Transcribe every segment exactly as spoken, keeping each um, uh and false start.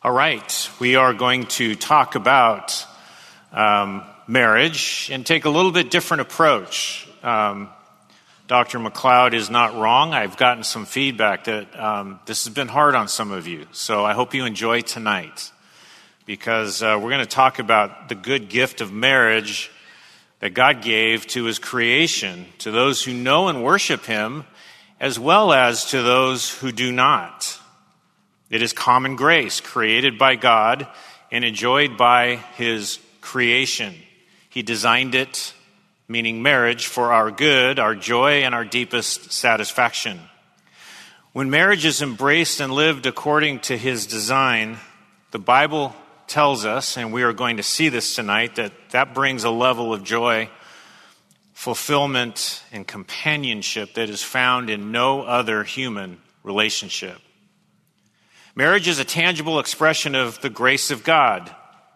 All right, we are going to talk about um, marriage and take a little bit different approach. Um, Doctor McLeod is not wrong. I've gotten some feedback that um, this has been hard on some of you, so I hope you enjoy tonight because uh, we're going to talk about the good gift of marriage that God gave to His creation, to those who know and worship Him, as well as to those who do not. It is common grace created by God and enjoyed by His creation. He designed it, meaning marriage, for our good, our joy, and our deepest satisfaction. When marriage is embraced and lived according to His design, the Bible tells us, and we are going to see this tonight, that that brings a level of joy, fulfillment, and companionship that is found in no other human relationship. Marriage is a tangible expression of the grace of God.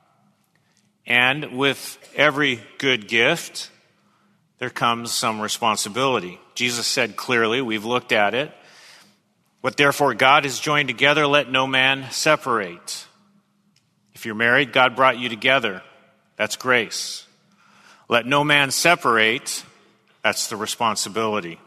And with every good gift, there comes some responsibility. Jesus said clearly, we've looked at it, what therefore God has joined together, let no man separate. If you're married, God brought you together. That's grace. Let no man separate. That's the responsibility.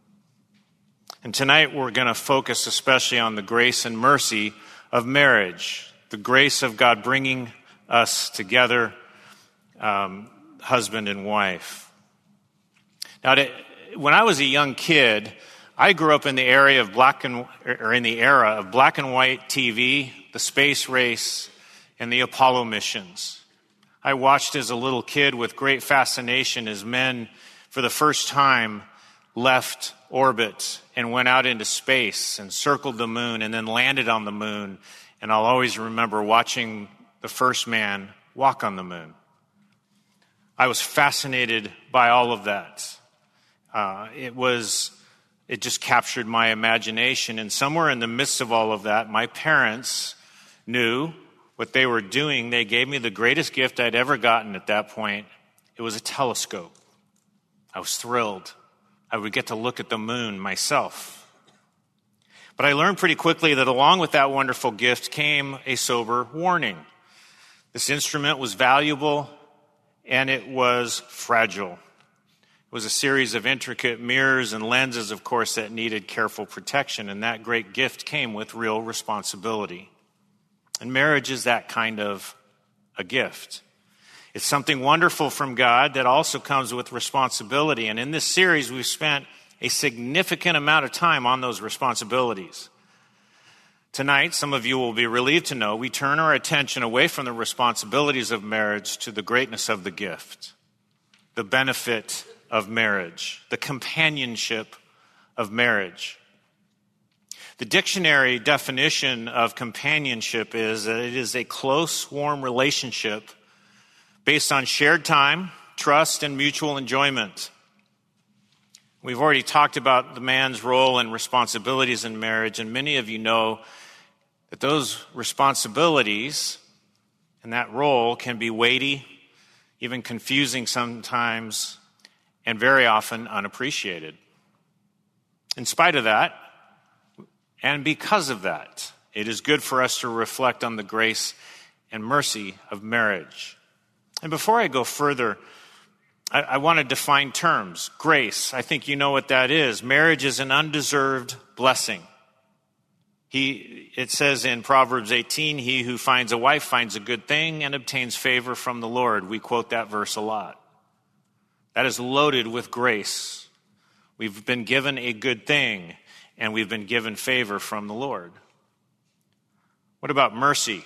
And tonight we're going to focus especially on the grace and mercy of marriage, the grace of God bringing us together, um, husband and wife. Now, to, when I was a young kid, I grew up in the area of black and or in the era of black and white T V, the space race, and the Apollo missions. I watched as a little kid with great fascination as men, for the first time, left orbit and went out into space and circled the moon and then landed on the moon. And I'll always remember watching the first man walk on the moon. I was fascinated by all of that. Uh, it was, it just captured my imagination. And somewhere in the midst of all of that, my parents knew what they were doing. They gave me the greatest gift I'd ever gotten at that point. It was a telescope. I was thrilled. I would get to look at the moon myself. But I learned pretty quickly that along with that wonderful gift came a sober warning. This instrument was valuable and it was fragile. It was a series of intricate mirrors and lenses, of course, that needed careful protection, and that great gift came with real responsibility. And marriage is that kind of a gift. It's something wonderful from God that also comes with responsibility. And in this series, we've spent a significant amount of time on those responsibilities. Tonight, some of you will be relieved to know we turn our attention away from the responsibilities of marriage to the greatness of the gift, the benefit of marriage, the companionship of marriage. The dictionary definition of companionship is that it is a close, warm relationship based on shared time, trust, and mutual enjoyment. We've already talked about the man's role and responsibilities in marriage, and many of you know that those responsibilities and that role can be weighty, even confusing sometimes, and very often unappreciated. In spite of that, and because of that, it is good for us to reflect on the grace and mercy of marriage. And before I go further, I, I want to define terms. Grace, I think you know what that is. Marriage is an undeserved blessing. He, it says in Proverbs eighteen, he who finds a wife finds a good thing and obtains favor from the Lord. We quote that verse a lot. That is loaded with grace. We've been given a good thing, and we've been given favor from the Lord. What about mercy?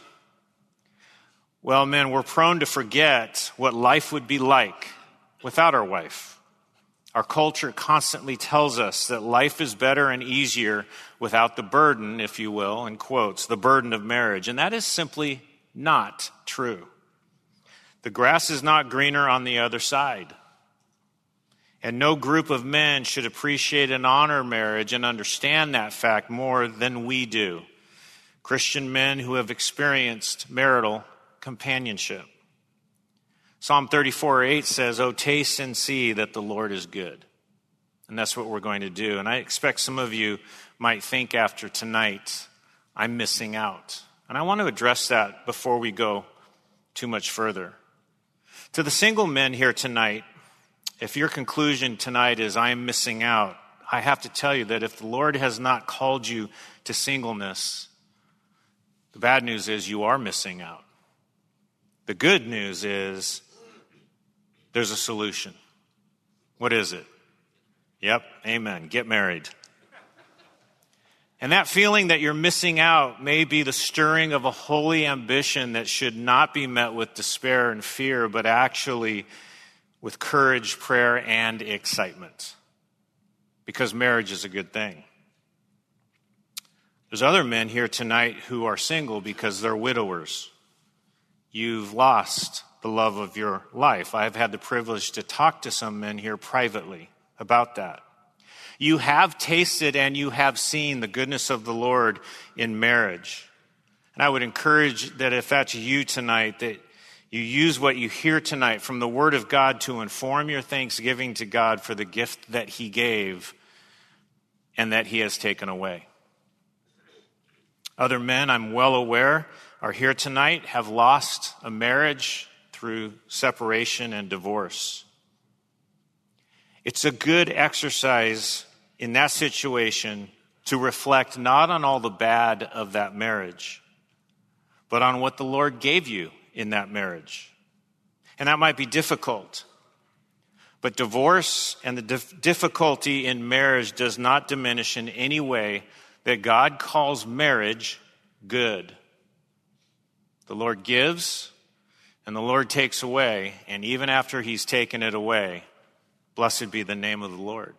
Well, men, we're prone to forget what life would be like without our wife. Our culture constantly tells us that life is better and easier without the burden, if you will, in quotes, the burden of marriage. And that is simply not true. The grass is not greener on the other side. And no group of men should appreciate and honor marriage and understand that fact more than we do. Christian men who have experienced marital companionship. Psalm thirty-four eight says, "Oh, taste and see that the Lord is good." And that's what we're going to do. And I expect some of you might think after tonight, I'm missing out. And I want to address that before we go too much further. To the single men here tonight, if your conclusion tonight is I am missing out, I have to tell you that if the Lord has not called you to singleness, the bad news is you are missing out. The good news is there's a solution. What is it? Yep, amen. Get married. And that feeling that you're missing out may be the stirring of a holy ambition that should not be met with despair and fear, but actually with courage, prayer, and excitement. Because marriage is a good thing. There's other men here tonight who are single because they're widowers. You've lost the love of your life. I've had the privilege to talk to some men here privately about that. You have tasted and you have seen the goodness of the Lord in marriage. And I would encourage that if that's you tonight, that you use what you hear tonight from the Word of God to inform your thanksgiving to God for the gift that He gave and that He has taken away. Other men, I'm well aware, are here tonight, have lost a marriage through separation and divorce. It's a good exercise in that situation to reflect not on all the bad of that marriage, but on what the Lord gave you in that marriage. And that might be difficult. But divorce and the dif- difficulty in marriage does not diminish in any way that God calls marriage good. The Lord gives and the Lord takes away, and even after He's taken it away, blessed be the name of the Lord.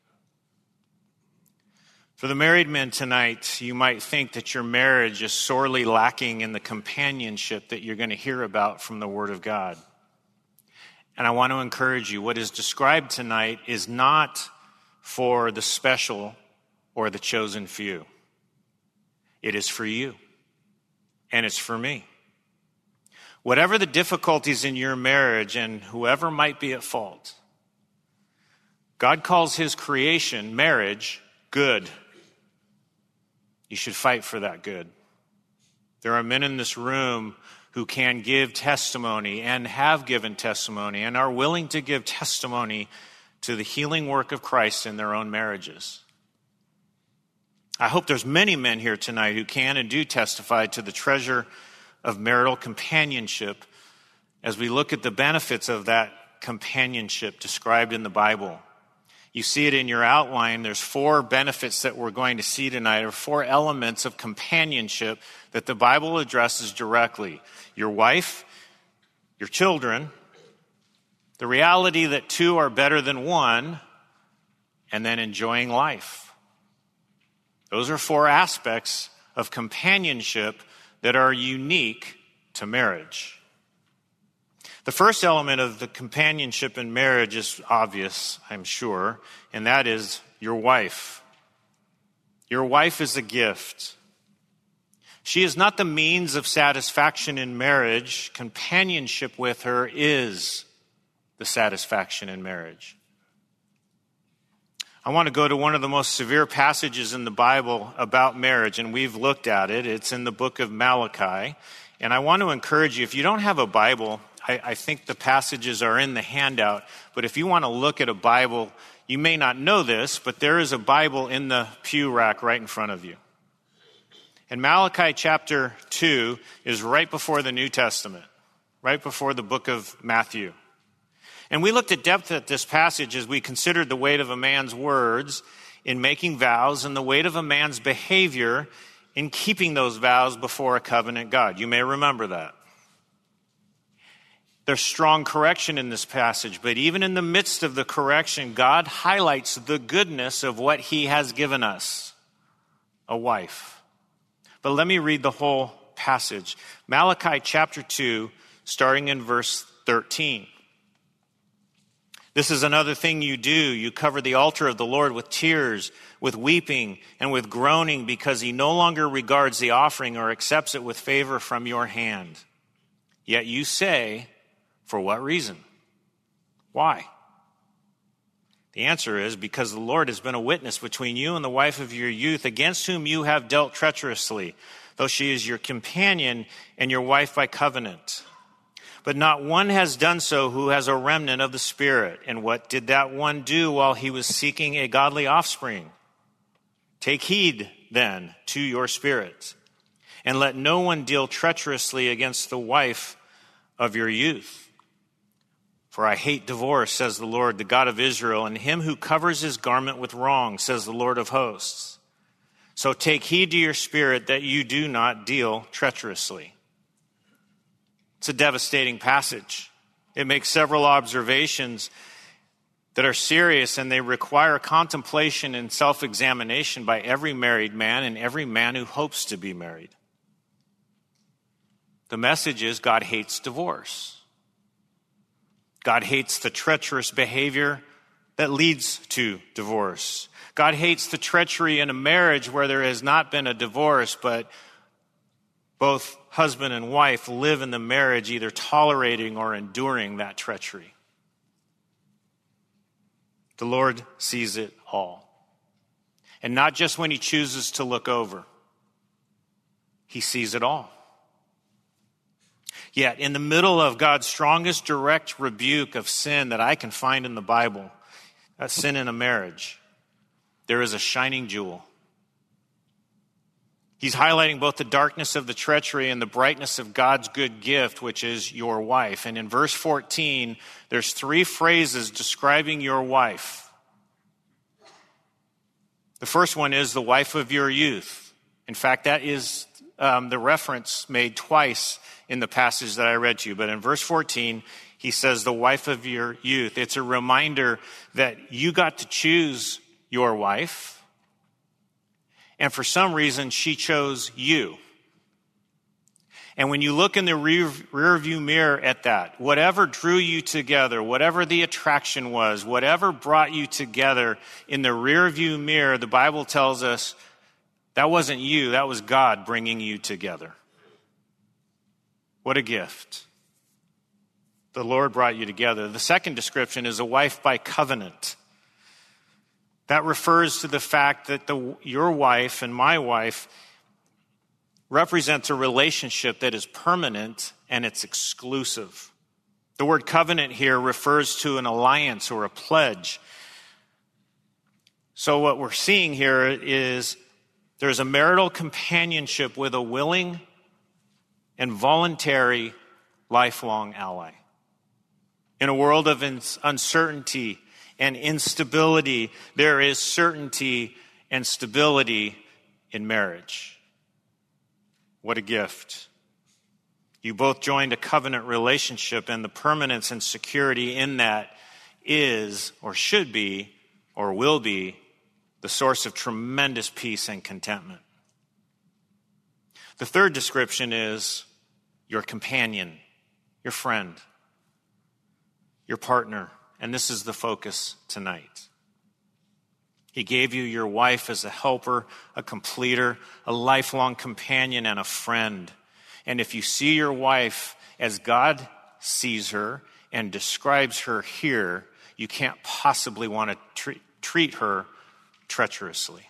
For the married men tonight, you might think that your marriage is sorely lacking in the companionship that you're going to hear about from the Word of God. And I want to encourage you, what is described tonight is not for the special or the chosen few. It is for you, and it's for me. Whatever the difficulties in your marriage and whoever might be at fault, God calls His creation, marriage, good. You should fight for that good. There are men in this room who can give testimony and have given testimony and are willing to give testimony to the healing work of Christ in their own marriages. I hope there's many men here tonight who can and do testify to the treasure of marital companionship as we look at the benefits of that companionship described in the Bible. You see it in your outline. There's four benefits that we're going to see tonight, or four elements of companionship that the Bible addresses directly. Your wife, your children, the reality that two are better than one, and then enjoying life. Those are four aspects of companionship that are unique to marriage. The first element of the companionship in marriage is obvious, I'm sure, and that is your wife. Your wife is a gift. She is not the means of satisfaction in marriage. Companionship with her is the satisfaction in marriage. I want to go to one of the most severe passages in the Bible about marriage, and we've looked at it. It's in the book of Malachi. And I want to encourage you, if you don't have a Bible, I, I think the passages are in the handout. But if you want to look at a Bible, you may not know this, but there is a Bible in the pew rack right in front of you. And Malachi chapter two is right before the New Testament, right before the book of Matthew. And we looked at depth at this passage as we considered the weight of a man's words in making vows and the weight of a man's behavior in keeping those vows before a covenant God. You may remember that. There's strong correction in this passage, but even in the midst of the correction, God highlights the goodness of what He has given us, a wife. But let me read the whole passage. Malachi chapter two, starting in verse thirteen. This is another thing you do. You cover the altar of the Lord with tears, with weeping, and with groaning, because He no longer regards the offering or accepts it with favor from your hand. Yet you say, for what reason? Why? The answer is because the Lord has been a witness between you and the wife of your youth, against whom you have dealt treacherously. though she is your companion and your wife by covenant. But not one has done so who has a remnant of the Spirit. And what did that one do while he was seeking a godly offspring? Take heed, then, to your spirit, and let no one deal treacherously against the wife of your youth. For I hate divorce, says the Lord, the God of Israel, and him who covers his garment with wrong, says the Lord of hosts. So take heed to your spirit that you do not deal treacherously. It's a devastating passage. It makes several observations that are serious, and they require contemplation and self-examination by every married man and every man who hopes to be married. The message is God hates divorce. God hates the treacherous behavior that leads to divorce. God hates the treachery in a marriage where there has not been a divorce, but both husband and wife live in the marriage either tolerating or enduring that treachery. The Lord sees it all. And not just when he chooses to look over. He sees it all. Yet, in the middle of God's strongest direct rebuke of sin that I can find in the Bible, that sin in a marriage, there is a shining jewel. He's highlighting both the darkness of the treachery and the brightness of God's good gift, which is your wife. And in verse fourteen, there's three phrases describing your wife. The first one is the wife of your youth. In fact, that is um, the reference made twice in the passage that I read to you. But in verse fourteen, he says the wife of your youth. It's a reminder that you got to choose your wife. And for some reason, she chose you. And when you look in the rear, rear view mirror at that, whatever drew you together, whatever the attraction was, whatever brought you together in the rear view mirror, the Bible tells us that wasn't you, that was God bringing you together. What a gift. The Lord brought you together. The second description is a wife by covenant. That refers to the fact that the, your wife and my wife represents a relationship that is permanent and it's exclusive. The word covenant here refers to an alliance or a pledge. So what we're seeing here is there's a marital companionship with a willing and voluntary lifelong ally. In a world of uncertainty and instability, there is certainty and stability in marriage. What a gift. You both joined a covenant relationship, and the permanence and security in that is, or should be, or will be, the source of tremendous peace and contentment. The third description is your companion, your friend, your partner. And this is the focus tonight. He gave you your wife as a helper, a completer, a lifelong companion, and a friend. And if you see your wife as God sees her and describes her here, you can't possibly want to treat, treat her treacherously.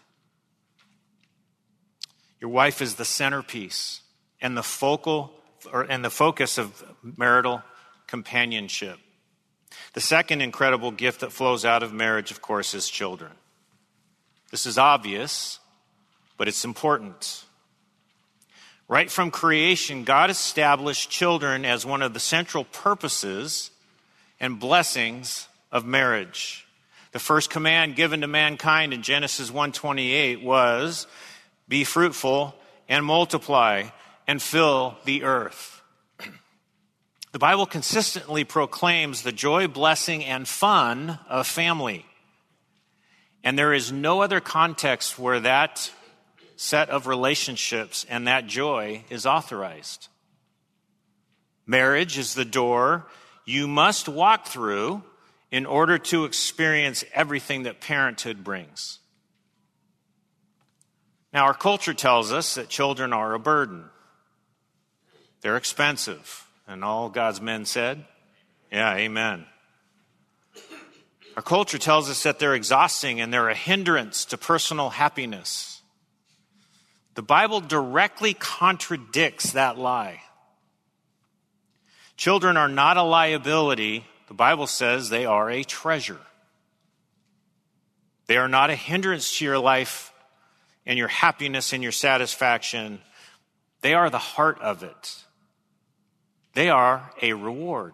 Your wife is the centerpiece and the focal or and the focus of marital companionship. The second incredible gift that flows out of marriage, of course, is children. This is obvious, but it's important. Right from creation, God established children as one of the central purposes and blessings of marriage. The first command given to mankind in Genesis one twenty-eight was, be fruitful and multiply and fill the earth. The Bible consistently proclaims the joy, blessing, and fun of family. And there is no other context where that set of relationships and that joy is authorized. Marriage is the door you must walk through in order to experience everything that parenthood brings. Now, our culture tells us that children are a burden. They're expensive. And all God's men said, yeah, amen. Our culture tells us that they're exhausting and they're a hindrance to personal happiness. The Bible directly contradicts that lie. Children are not a liability. The Bible says they are a treasure. They are not a hindrance to your life and your happiness and your satisfaction. They are the heart of it. They are a reward.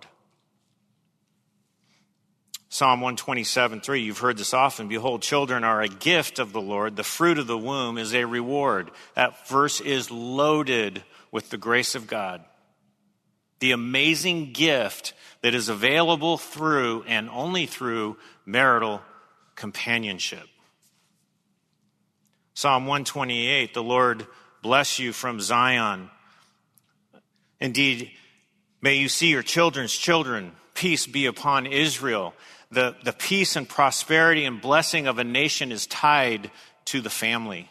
Psalm one twenty-seven, three, you've heard this often. Behold, children are a gift of the Lord. The fruit of the womb is a reward. That verse is loaded with the grace of God. The amazing gift that is available through and only through marital companionship. Psalm one twenty-eight, the Lord bless you from Zion. Indeed, may you see your children's children. Peace be upon Israel. The, the peace and prosperity and blessing of a nation is tied to the family.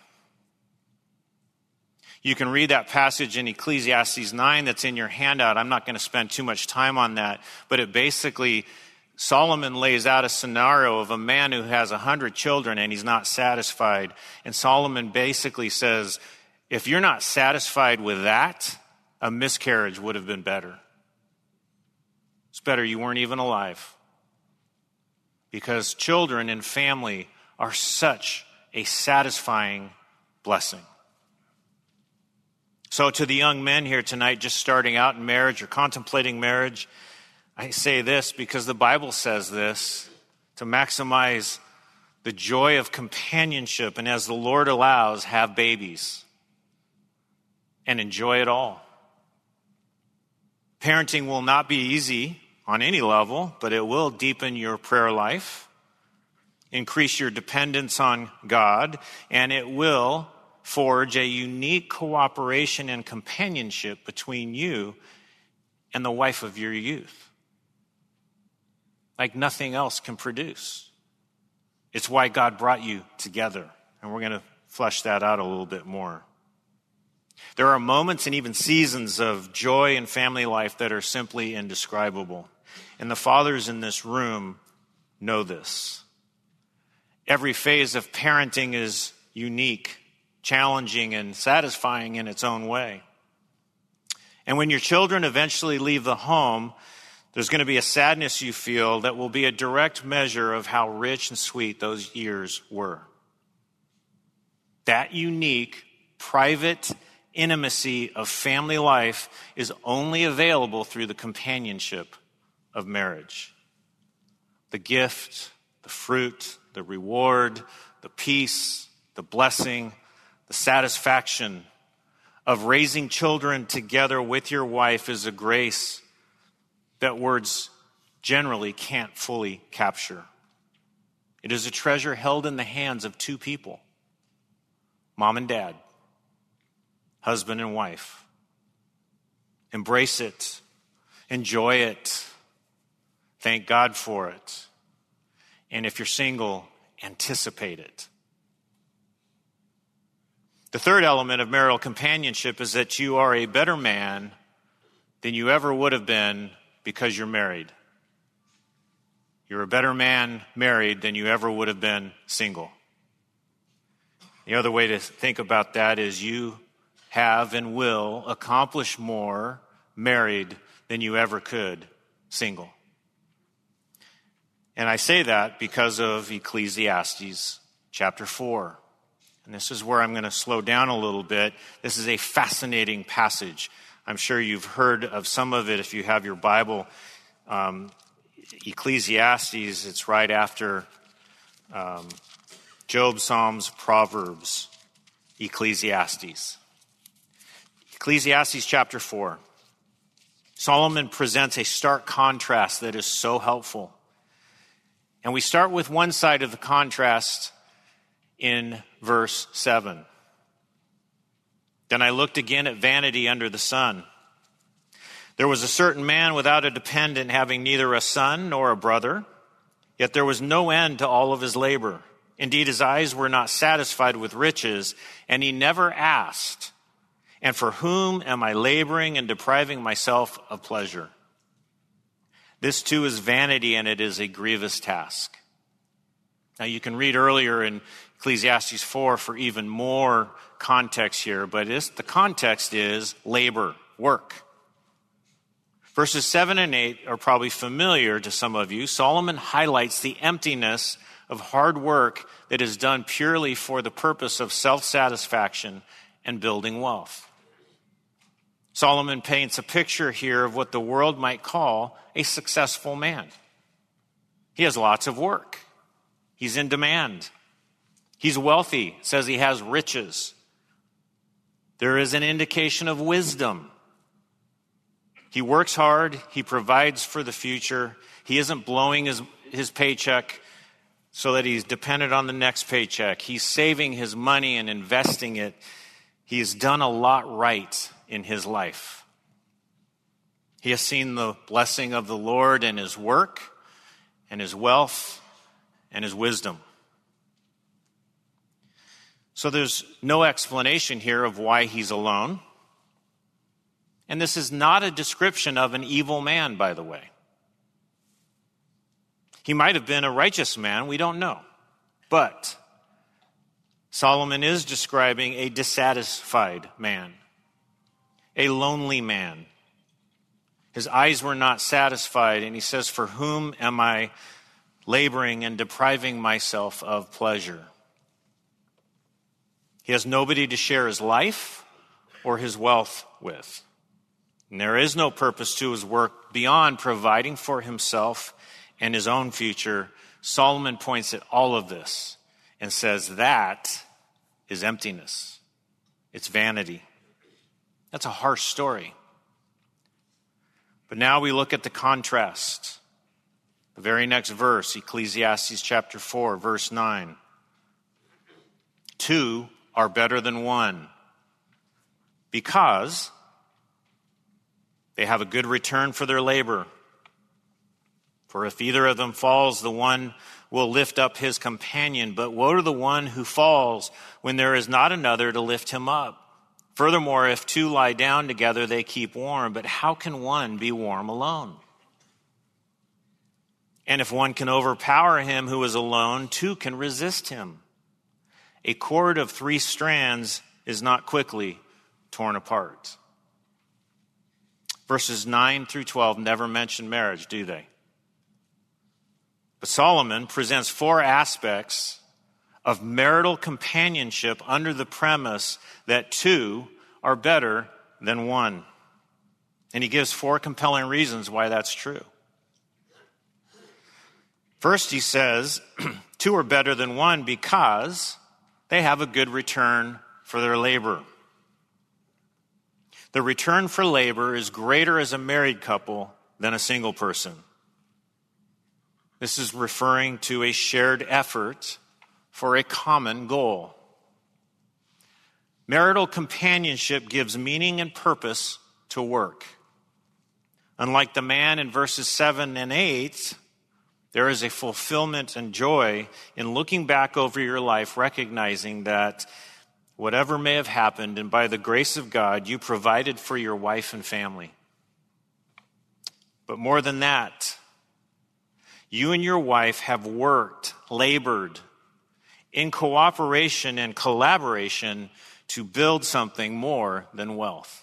You can read that passage in Ecclesiastes nine that's in your handout. I'm not going to spend too much time on that, but it basically, Solomon lays out a scenario of a man who has a hundred children and he's not satisfied. And Solomon basically says, if you're not satisfied with that, a miscarriage would have been better. It's better you weren't even alive. Because children and family are such a satisfying blessing. So to the young men here tonight, just starting out in marriage or contemplating marriage, I say this because the Bible says this, to maximize the joy of companionship and as the Lord allows, have babies and enjoy it all. Parenting will not be easy on any level, but it will deepen your prayer life, increase your dependence on God, and it will forge a unique cooperation and companionship between you and the wife of your youth, like nothing else can produce. It's why God brought you together, and we're going to flesh that out a little bit more. There are moments and even seasons of joy in family life that are simply indescribable. And the fathers in this room know this. Every phase of parenting is unique, challenging, and satisfying in its own way. And when your children eventually leave the home, there's going to be a sadness you feel that will be a direct measure of how rich and sweet those years were. That unique, private intimacy of family life is only available through the companionship of marriage. The gift, the fruit, the reward, the peace, the blessing, the satisfaction of raising children together with your wife is a grace that words generally can't fully capture. It is a treasure held in the hands of two people, mom and dad, husband and wife. Embrace it. Enjoy it. Thank God for it. And if you're single, anticipate it. The third element of marital companionship is that you are a better man than you ever would have been because you're married. You're a better man married than you ever would have been single. The other way to think about that is you have and will accomplish more married than you ever could single. And I say that because of Ecclesiastes chapter four. And this is where I'm going to slow down a little bit. This is a fascinating passage. I'm sure you've heard of some of it if you have your Bible. Um, Ecclesiastes, it's right after um, Job, Psalms, Proverbs, Ecclesiastes. Ecclesiastes chapter four. Solomon presents a stark contrast that is so helpful. And we start with one side of the contrast in verse seven. Then I looked again at vanity under the sun. There was a certain man without a dependent, having neither a son nor a brother, yet there was no end to all of his labor. Indeed, his eyes were not satisfied with riches, and he never asked, and for whom am I laboring and depriving myself of pleasure? This too is vanity, and it is a grievous task. Now you can read earlier in, Ecclesiastes four for even more context here, but it's, the context is labor, work. Verses seven and eight are probably familiar to some of you. Solomon highlights the emptiness of hard work that is done purely for the purpose of self-satisfaction and building wealth. Solomon paints a picture here of what the world might call a successful man. He has lots of work. He's in demand. He's wealthy. It says he has riches. There is an indication of wisdom. He works hard. He provides for the future. He isn't blowing his, his paycheck so that he's dependent on the next paycheck. He's saving his money and investing it. He's done a lot right in his life. He has seen the blessing of the Lord in his work and his wealth and his wisdom. So there's no explanation here of why he's alone. And this is not a description of an evil man, by the way. He might have been a righteous man, we don't know. But Solomon is describing a dissatisfied man, a lonely man. His eyes were not satisfied, and he says, "For whom am I laboring and depriving myself of pleasure?" He has nobody to share his life or his wealth with. And there is no purpose to his work beyond providing for himself and his own future. Solomon points at all of this and says that is emptiness. It's vanity. That's a harsh story. But now we look at the contrast. The very next verse, Ecclesiastes chapter four, verse nine. Two are better than one because they have a good return for their labor. For if either of them falls, the one will lift up his companion. But woe to the one who falls when there is not another to lift him up. Furthermore, if two lie down together, they keep warm. But how can one be warm alone? And if one can overpower him who is alone, two can resist him. A cord of three strands is not quickly torn apart. Verses nine through twelve never mention marriage, do they? But Solomon presents four aspects of marital companionship under the premise that two are better than one. And he gives four compelling reasons why that's true. First, he says, two are better than one because they have a good return for their labor. The return for labor is greater as a married couple than a single person. This is referring to a shared effort for a common goal. Marital companionship gives meaning and purpose to work. Unlike the man in verses seven and eight, there is a fulfillment and joy in looking back over your life, recognizing that whatever may have happened, and by the grace of God, you provided for your wife and family. But more than that, you and your wife have worked, labored in cooperation and collaboration to build something more than wealth.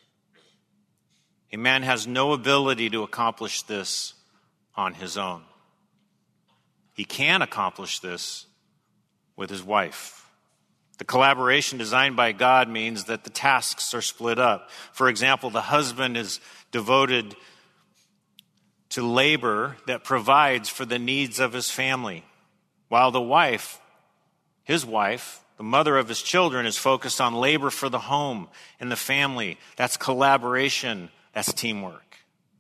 A man has no ability to accomplish this on his own. He can accomplish this with his wife. The collaboration designed by God means that the tasks are split up. For example, the husband is devoted to labor that provides for the needs of his family, while the wife, his wife, the mother of his children, is focused on labor for the home and the family. That's collaboration. That's teamwork.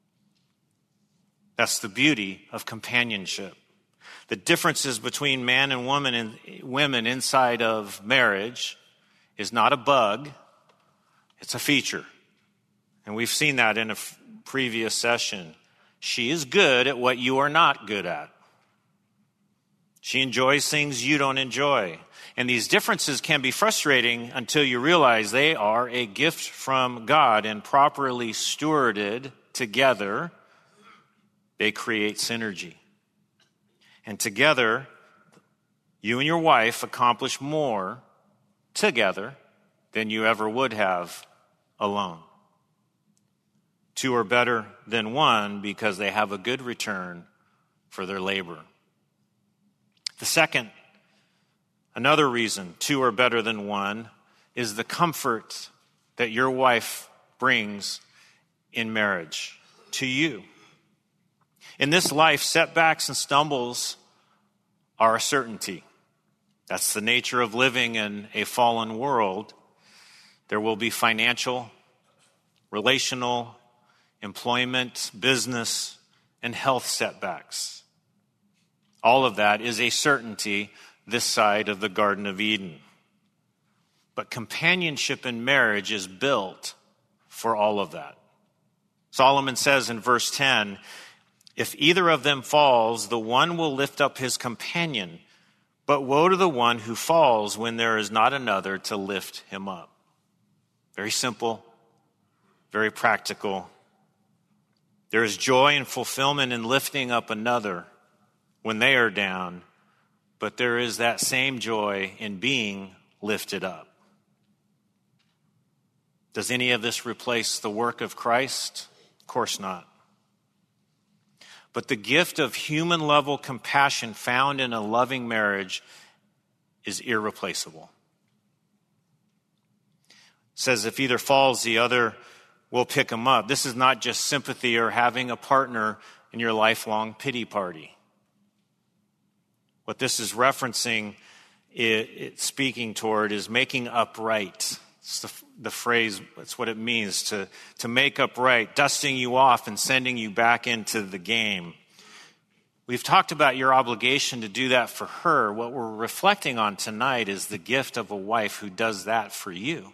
That's the beauty of companionship. The differences between man and woman and women inside of marriage is not a bug, it's a feature. And we've seen that in a f- previous session. She is good at what you are not good at. She enjoys things you don't enjoy. And these differences can be frustrating until you realize they are a gift from God, and properly stewarded together, they create synergy. And together, You and your wife accomplish more together than you ever would have alone. Two are better than one because they have a good return for their labor. The second, another reason two are better than one is the comfort that your wife brings in marriage to you. In this life, setbacks and stumbles are a certainty. That's the nature of living in a fallen world. There will be financial, relational, employment, business, and health setbacks. All of that is a certainty this side of the Garden of Eden. But companionship in marriage is built for all of that. Solomon says in verse ten, if either of them falls, the one will lift up his companion, but woe to the one who falls when there is not another to lift him up. Very simple, very practical. There is joy and fulfillment in lifting up another when they are down, but there is that same joy in being lifted up. Does any of this replace the work of Christ? Of course not. But the gift of human-level compassion found in a loving marriage is irreplaceable. It says if either falls, the other will pick him up. This is not just sympathy or having a partner in your lifelong pity party. What this is referencing, it, it speaking toward, is making upright. It's the, the phrase, that's what it means, to, to make upright, dusting you off and sending you back into the game. We've talked about your obligation to do that for her. What we're reflecting on tonight is the gift of a wife who does that for you.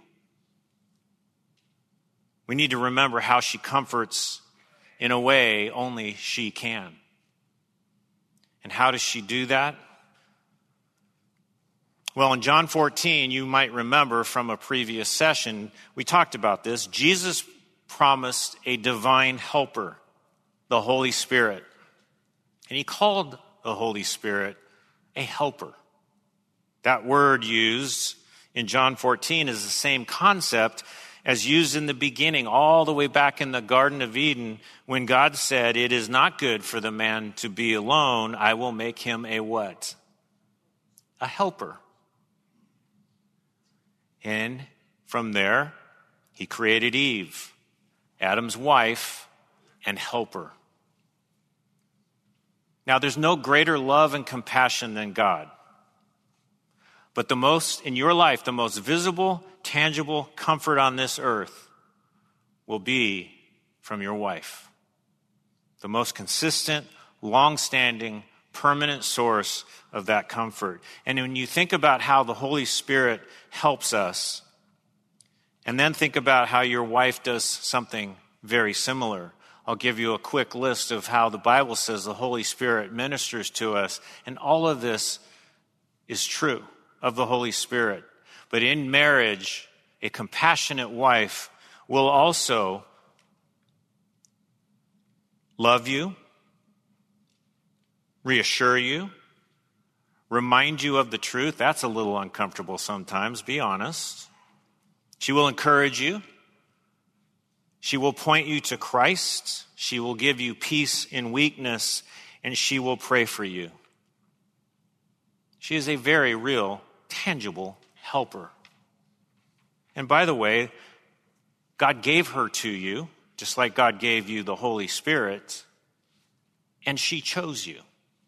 We need to remember how she comforts in a way only she can. And how does she do that? Well, in John fourteen, you might remember from a previous session, we talked about this. Jesus promised a divine helper, the Holy Spirit. And he called the Holy Spirit a helper. That word used in John fourteen is the same concept as used in the beginning, all the way back in the Garden of Eden, when God said, it is not good for the man to be alone. I will make him a what? A helper. And from there, he created Eve, Adam's wife and helper. Now, there's no greater love and compassion than God. But the most, in your life, the most visible, tangible comfort on this earth will be from your wife. The most consistent, long-standing, permanent source of that comfort. And when you think about how the Holy Spirit helps us, and then think about how your wife does something very similar, I'll give you a quick list of how the Bible says the Holy Spirit ministers to us. And all of this is true of the Holy Spirit. But in marriage, a compassionate wife will also love you, reassure you, remind you of the truth. That's a little uncomfortable sometimes, be honest. She will encourage you. She will point you to Christ. She will give you peace in weakness, and she will pray for you. She is a very real, tangible helper. And by the way, God gave her to you, just like God gave you the Holy Spirit, and she chose you.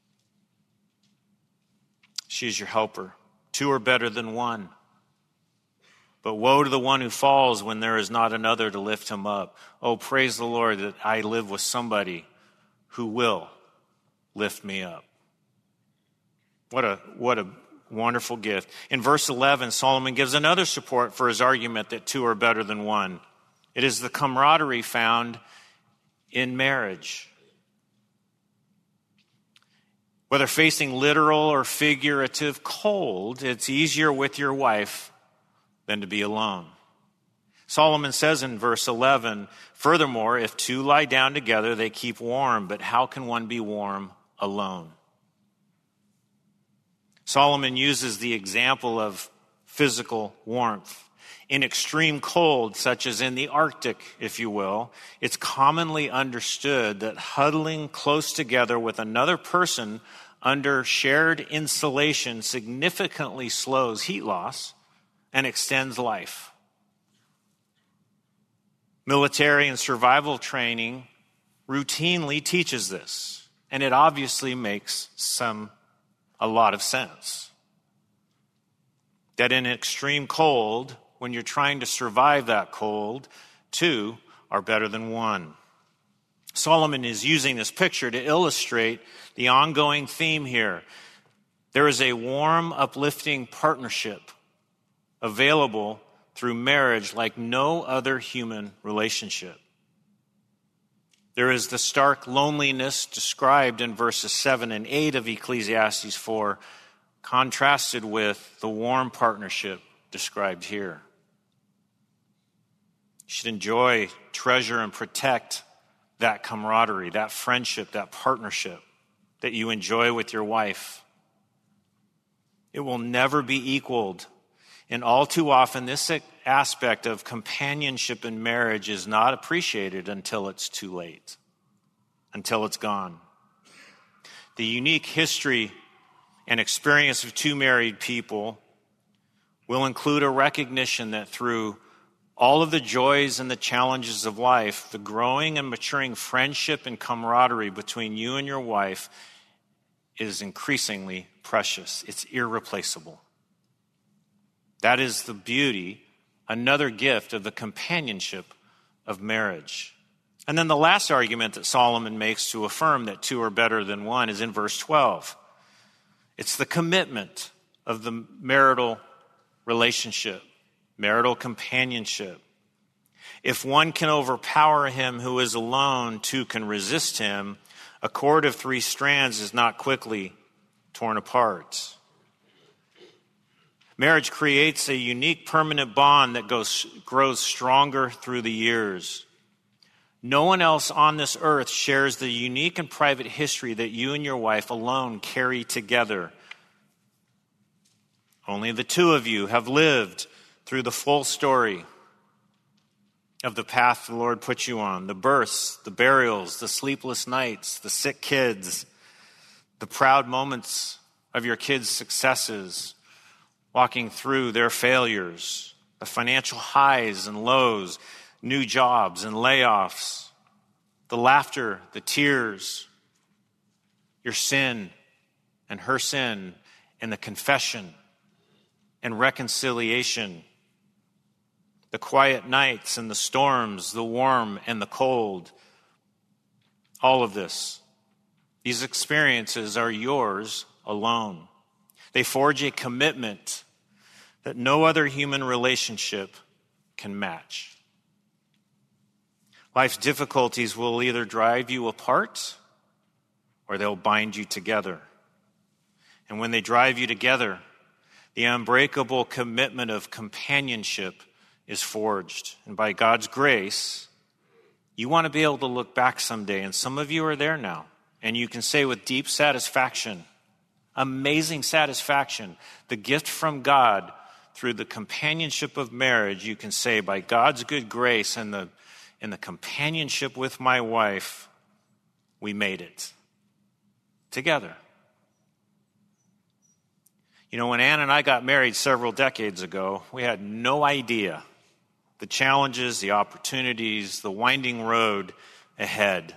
She is your helper. Two are better than one. But woe to the one who falls when there is not another to lift him up. Oh, praise the Lord that I live with somebody who will lift me up. What a, what a wonderful gift. In verse eleven, Solomon gives another support for his argument that two are better than one. It is the camaraderie found in marriage. Whether facing literal or figurative cold, it's easier with your wife than to be alone. Solomon says in verse eleven, furthermore, if two lie down together, they keep warm, but how can one be warm alone? Solomon uses the example of physical warmth. In extreme cold, such as in the Arctic, if you will, it's commonly understood that huddling close together with another person under shared insulation significantly slows heat loss and extends life. Military and survival training routinely teaches this, and it obviously makes some a lot of sense. That in extreme cold, when you're trying to survive that cold, two are better than one. Solomon is using this picture to illustrate the ongoing theme here. There is a warm, uplifting partnership available through marriage like no other human relationship. There is the stark loneliness described in verses seven and eight of Ecclesiastes four, contrasted with the warm partnership described here. You should enjoy, treasure, and protect that camaraderie, that friendship, that partnership that you enjoy with your wife. It will never be equaled. And all too often, this aspect of companionship in marriage is not appreciated until it's too late, until it's gone. The unique history and experience of two married people will include a recognition that through all of the joys and the challenges of life, the growing and maturing friendship and camaraderie between you and your wife is increasingly precious. It's irreplaceable. That is the beauty, another gift of the companionship of marriage. And then the last argument that Solomon makes to affirm that two are better than one is in verse twelve. It's the commitment of the marital relationship, marital companionship. If one can overpower him who is alone, two can resist him. A cord of three strands is not quickly torn apart. Marriage creates a unique permanent bond that goes, grows stronger through the years. No one else on this earth shares the unique and private history that you and your wife alone carry together. Only the two of you have lived through the full story of the path the Lord put you on, the births, the burials, the sleepless nights, the sick kids, the proud moments of your kids' successes, walking through their failures, the financial highs and lows, new jobs and layoffs, the laughter, the tears, your sin and her sin, and the confession and reconciliation, the quiet nights and the storms, the warm and the cold. All of this, these experiences are yours alone. They forge a commitment that no other human relationship can match. Life's difficulties will either drive you apart or they'll bind you together. And when they drive you together, the unbreakable commitment of companionship is forged. And by God's grace, you want to be able to look back someday, and some of you are there now, and you can say with deep satisfaction, amazing satisfaction, the gift from God through the companionship of marriage, you can say, by God's good grace and the, and the companionship with my wife, we made it together. You know, when Ann and I got married several decades ago, we had no idea the challenges, the opportunities, the winding road ahead.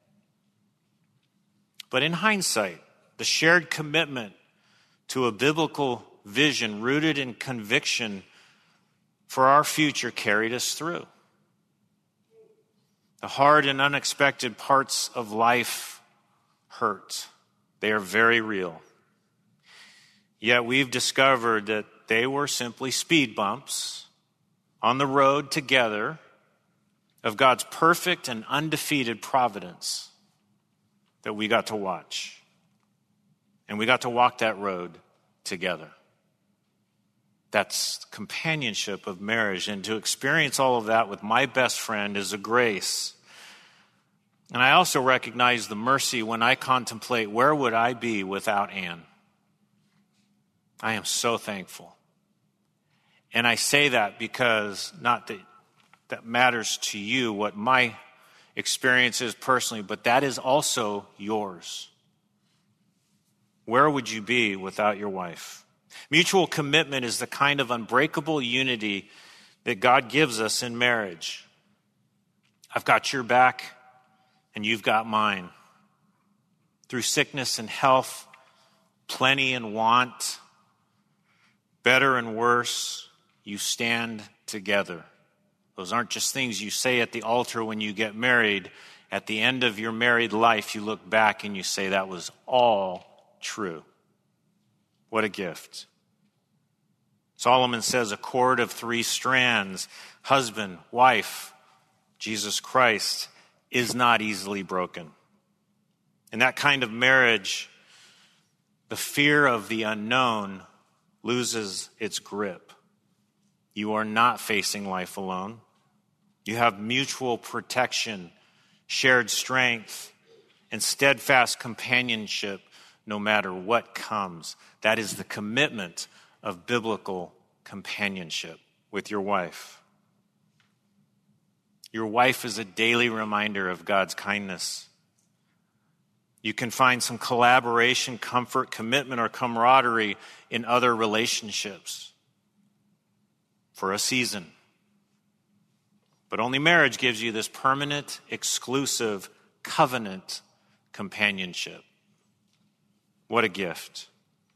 But in hindsight, the shared commitment to a biblical vision rooted in conviction for our future carried us through. The hard and unexpected parts of life hurt. They are very real. Yet we've discovered that they were simply speed bumps on the road together of God's perfect and undefeated providence that we got to watch. And we got to walk that road together. That's companionship of marriage. And to experience all of that with my best friend is a grace. And I also recognize the mercy when I contemplate, where would I be without Ann? I am so thankful. And I say that because not that that matters to you, what my experience is personally, but that is also yours. Where would you be without your wife? Mutual commitment is the kind of unbreakable unity that God gives us in marriage. I've got your back and you've got mine. Through sickness and health, plenty and want, better and worse, you stand together. Those aren't just things you say at the altar when you get married. At the end of your married life, you look back and you say, that was all true. What a gift. Solomon says a cord of three strands, husband, wife, Jesus Christ, is not easily broken. In that kind of marriage, the fear of the unknown loses its grip. You are not facing life alone. You have mutual protection, shared strength, and steadfast companionship no matter what comes. That is the commitment of biblical companionship with your wife. Your wife is a daily reminder of God's kindness. You can find some collaboration, comfort, commitment, or camaraderie in other relationships for a season. But only marriage gives you this permanent, exclusive, covenant companionship. What a gift.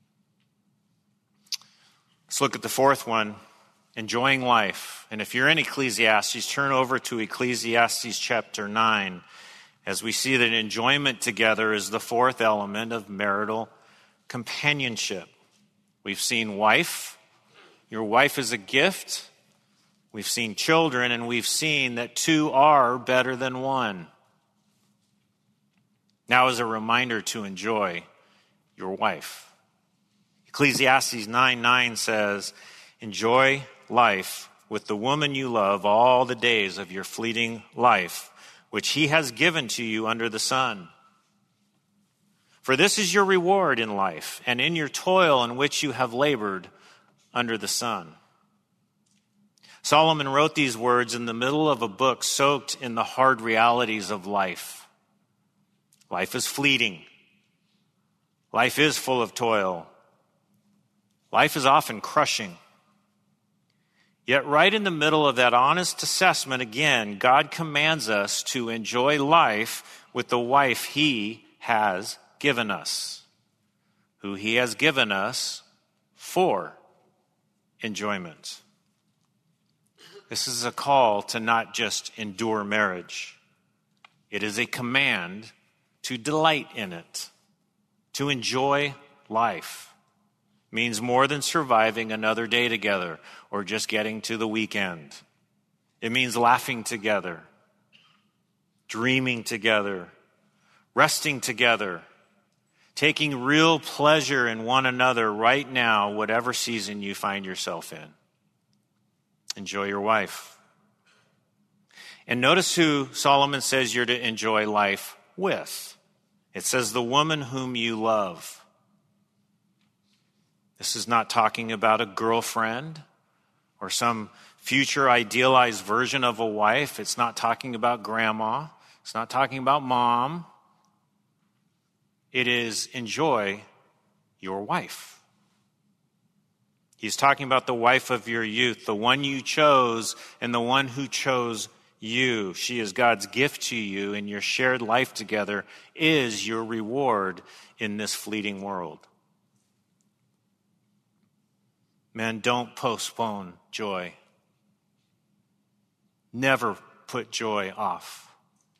Let's look at the fourth one, enjoying life. And if you're in Ecclesiastes, turn over to Ecclesiastes chapter nine, as we see that enjoyment together is the fourth element of marital companionship. We've seen wife. Your wife is a gift. We've seen children, and we've seen that two are better than one. Now is a reminder to enjoy your wife. Ecclesiastes nine nine says, enjoy life with the woman you love all the days of your fleeting life, which he has given to you under the sun. For this is your reward in life, and in your toil in which you have labored under the sun. Solomon wrote these words in the middle of a book soaked in the hard realities of life. Life is fleeting. Life is full of toil. Life is often crushing. Yet right in the middle of that honest assessment, again, God commands us to enjoy life with the wife he has given us, who he has given us for enjoyment. This is a call to not just endure marriage. It is a command to delight in it, to enjoy life. It means more than surviving another day together or just getting to the weekend. It means laughing together, dreaming together, resting together, taking real pleasure in one another right now, whatever season you find yourself in. Enjoy your wife. And notice who Solomon says you're to enjoy life with. It says the woman whom you love. This is not talking about a girlfriend or some future idealized version of a wife. It's not talking about grandma. It's not talking about mom. It is enjoy your wife. He's talking about the wife of your youth, the one you chose and the one who chose you. She is God's gift to you, and your shared life together is your reward in this fleeting world. Men, don't postpone joy. Never put joy off.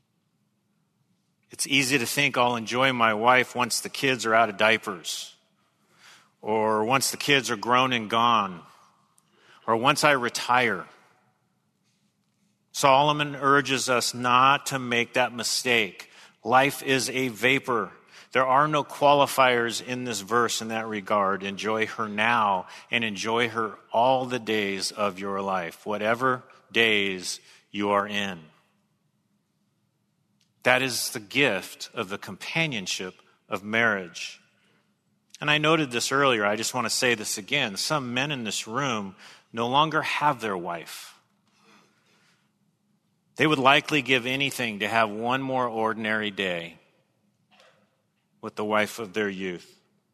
It's easy to think I'll enjoy my wife once the kids are out of diapers, or once the kids are grown and gone, or once I retire. Solomon urges us not to make that mistake. Life is a vapor. There are no qualifiers in this verse in that regard. Enjoy her now and enjoy her all the days of your life, whatever days you are in. That is the gift of the companionship of marriage. And I noted this earlier. I just want to say this again. Some men in this room no longer have their wife. They would likely give anything to have one more ordinary day with the wife of their youth.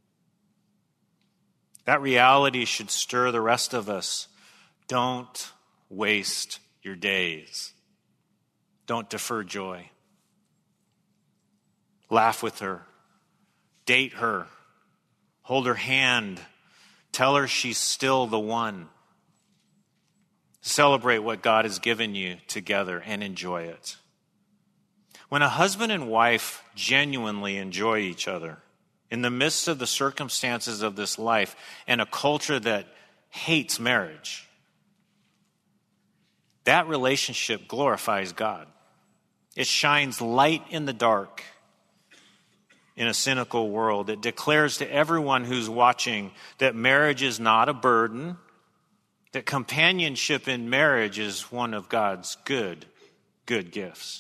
That reality should stir the rest of us. Don't waste your days. Don't defer joy. Laugh with her. Date her. Hold her hand. Tell her she's still the one. Celebrate what God has given you together and enjoy it. When a husband and wife genuinely enjoy each other, in the midst of the circumstances of this life and a culture that hates marriage, that relationship glorifies God. It shines light in the dark in a cynical world. It declares to everyone who's watching that marriage is not a burden, that companionship in marriage is one of God's good, good gifts.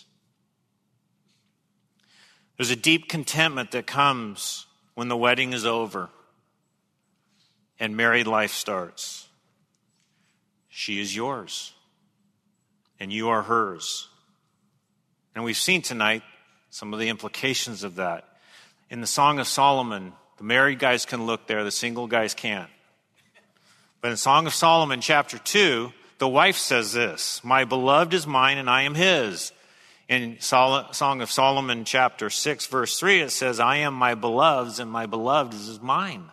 There's a deep contentment that comes when the wedding is over and married life starts. She is yours, and you are hers. And we've seen tonight some of the implications of that. In the Song of Solomon, the married guys can look there, the single guys can't. But in Song of Solomon, chapter two, the wife says this, "My beloved is mine and I am his." In Sol- Song of Solomon, chapter six, verse three, it says, "I am my beloved's and my beloved is mine."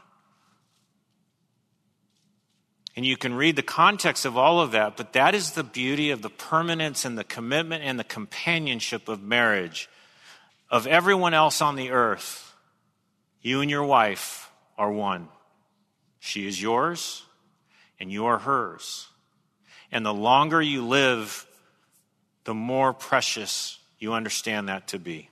And you can read the context of all of that, but that is the beauty of the permanence and the commitment and the companionship of marriage. Of everyone else on the earth, you and your wife are one. She is yours, and you are hers. And the longer you live, the more precious you understand that to be.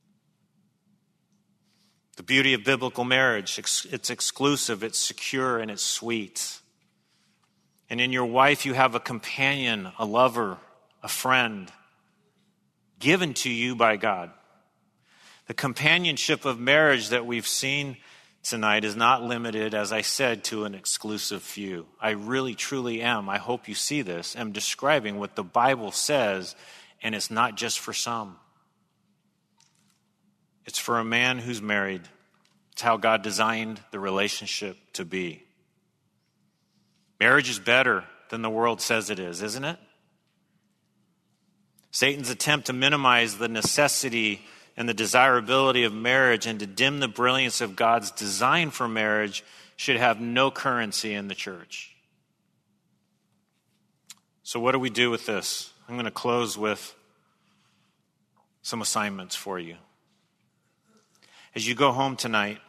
The beauty of biblical marriage, it's exclusive, it's secure, and it's sweet. And in your wife, you have a companion, a lover, a friend, given to you by God. The companionship of marriage that we've seen tonight is not limited, as I said, to an exclusive few. I really, truly am, I hope you see this, am describing what the Bible says, and it's not just for some. It's for a man who's married. It's how God designed the relationship to be. Marriage is better than the world says it is, isn't it? Satan's attempt to minimize the necessity and the desirability of marriage and to dim the brilliance of God's design for marriage should have no currency in the church. So what do we do with this? I'm going to close with some assignments for you. As you go home tonight,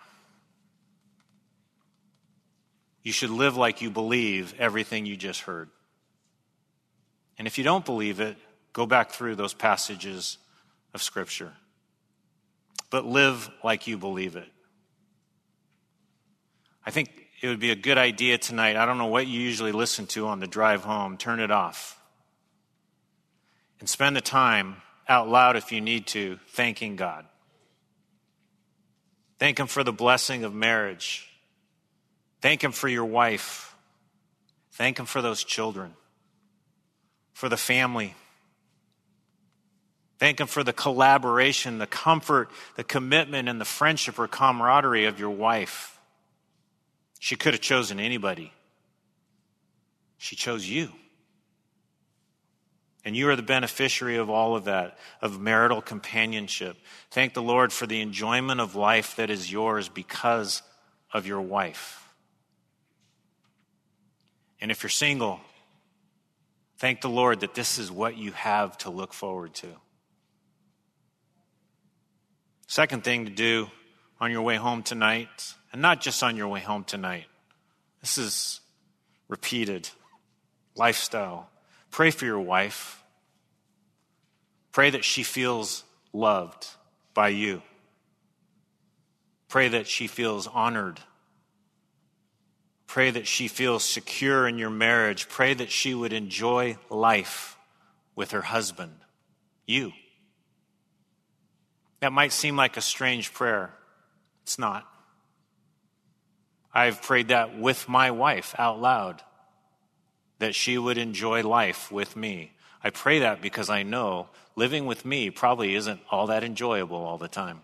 you should live like you believe everything you just heard. And if you don't believe it, go back through those passages of Scripture. But live like you believe it. I think it would be a good idea tonight. I don't know what you usually listen to on the drive home. Turn it off. And spend the time out loud if you need to, thanking God. Thank Him for the blessing of marriage. Thank Him for your wife. Thank Him for those children. For the family. Thank Him for the collaboration, the comfort, the commitment, and the friendship or camaraderie of your wife. She could have chosen anybody. She chose you. And you are the beneficiary of all of that, of marital companionship. Thank the Lord for the enjoyment of life that is yours because of your wife. And if you're single, thank the Lord that this is what you have to look forward to. Second thing to do on your way home tonight, and not just on your way home tonight, this is repeated lifestyle. Pray for your wife. Pray that she feels loved by you. Pray that she feels honored. Pray that she feels secure in your marriage. Pray that she would enjoy life with her husband, you. That might seem like a strange prayer. It's not. I've prayed that with my wife out loud, that she would enjoy life with me. I pray that because I know living with me probably isn't all that enjoyable all the time.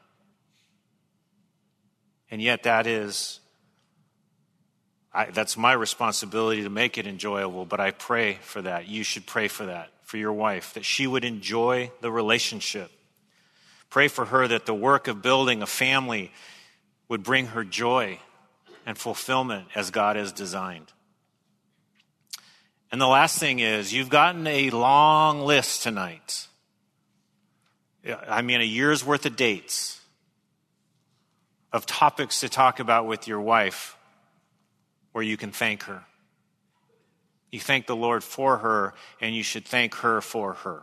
And yet that is, I, that's my responsibility to make it enjoyable, but I pray for that. You should pray for that, for your wife, that she would enjoy the relationship. Pray for her that the work of building a family would bring her joy and fulfillment as God has designed. And the last thing is, you've gotten a long list tonight. I mean, a year's worth of dates of topics to talk about with your wife where you can thank her. You thank the Lord for her, and you should thank her for her.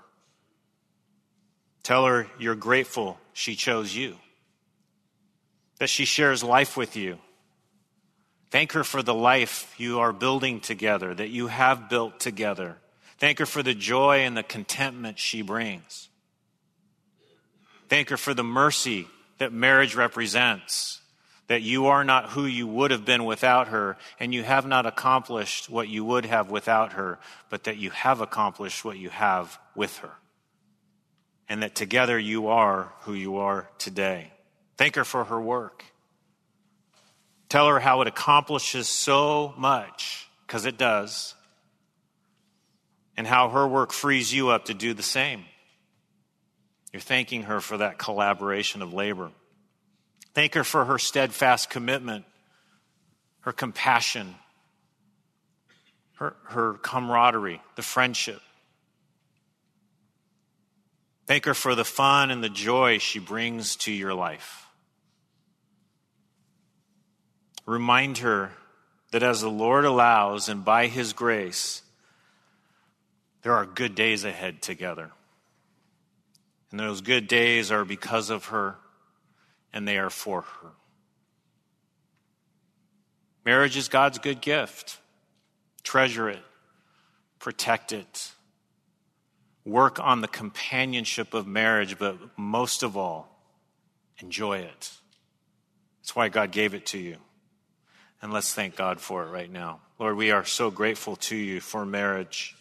Tell her you're grateful she chose you, that she shares life with you. Thank her for the life you are building together, that you have built together. Thank her for the joy and the contentment she brings. Thank her for the mercy that marriage represents, that you are not who you would have been without her, and you have not accomplished what you would have without her, but that you have accomplished what you have with her, and that together you are who you are today. Thank her for her work. Tell her how it accomplishes so much, because it does, and how her work frees you up to do the same. You're thanking her for that collaboration of labor. Thank her for her steadfast commitment, her compassion, her, her camaraderie, the friendship. Thank her for the fun and the joy she brings to your life. Remind her that as the Lord allows and by his grace, there are good days ahead together. And those good days are because of her, and they are for her. Marriage is God's good gift. Treasure it. Protect it. Work on the companionship of marriage, but most of all, enjoy it. That's why God gave it to you. And let's thank God for it right now. Lord, we are so grateful to you for marriage.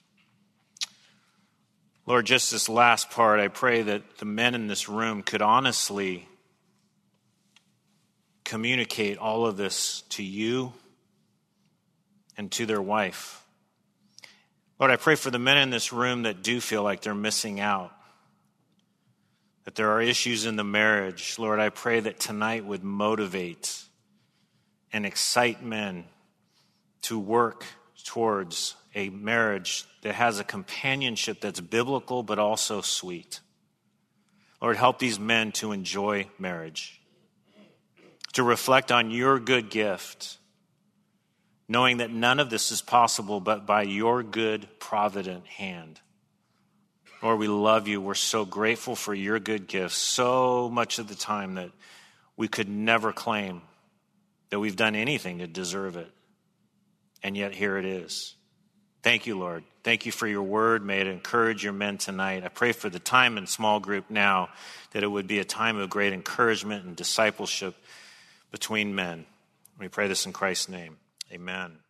Lord, just this last part, I pray that the men in this room could honestly communicate all of this to you and to their wife. Lord, I pray for the men in this room that do feel like they're missing out, that there are issues in the marriage. Lord, I pray that tonight would motivate and excite men to work towards a marriage that has a companionship that's biblical but also sweet. Lord, help these men to enjoy marriage, to reflect on your good gift, knowing that none of this is possible but by your good, provident hand. Lord, we love you. We're so grateful for your good gifts so much of the time that we could never claim that we've done anything to deserve it. And yet here it is. Thank you, Lord. Thank you for your word. May it encourage your men tonight. I pray for the time in small group now, that it would be a time of great encouragement and discipleship between men. We pray this in Christ's name. Amen.